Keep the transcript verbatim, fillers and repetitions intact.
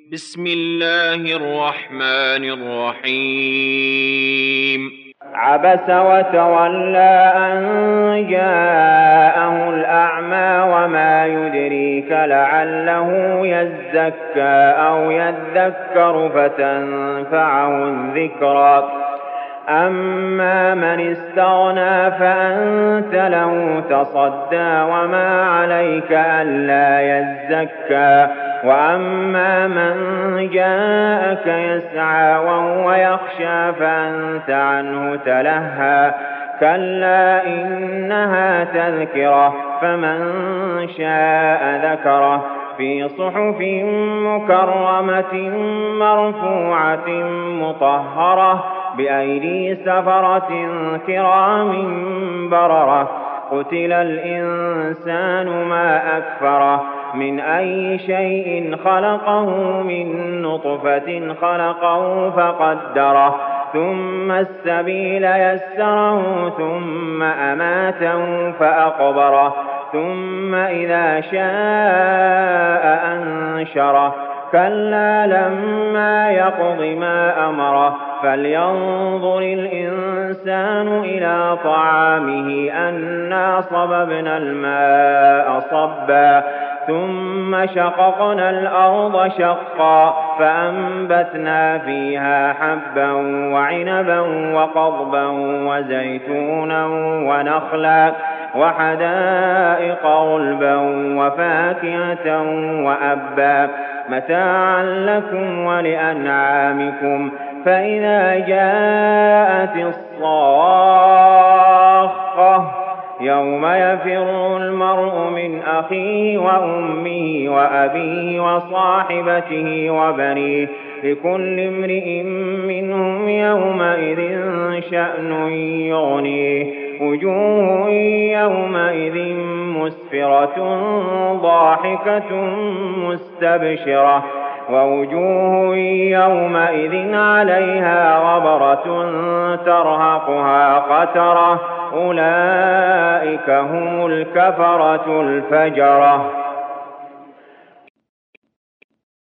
بسم الله الرحمن الرحيم. عبس وتولى أن جاءه الأعمى وما يدريك لعله يزكى أو يذكر فتنفعه الذكرى. أما من استغنى فأنت له تصدى وما عليك ألا يزكى. وأما من جاءك يسعى وهو يخشى فأنت عنه تلهى. كلا إنها تذكرة فمن شاء ذكره في صحف مكرمة مرفوعة مطهرة بأيدي سفرة كرام بررة. قتل الإنسان ما أكفره من أي شيء خلقه من نطفة خلقه فقدره ثم السبيل يسره ثم أماته فأقبره ثم إذا شاء أنشره. كلا لما يقض ما أمره فلينظر الإنسان إلى طعامه أنا صببنا الماء صبا ثم شققنا الأرض شقا فأنبتنا فيها حبا وعنبا وقضبا وزيتونا ونخلا وحدائق غلبا وفاكهة وأبا متاعا لكم ولأنعامكم. فإذا جاءت الصاخة يوم يفر المرء من أخيه وأمه وأبيه وصاحبته وبنيه لكل امرئ منهم يومئذ شأن يغنيه. وجوه يومئذ مسفرة ضاحكة مستبشرة ووجوه يومئذ عليها غبرة ترهقها قترة. أولئك هم الكفرة الفجرة.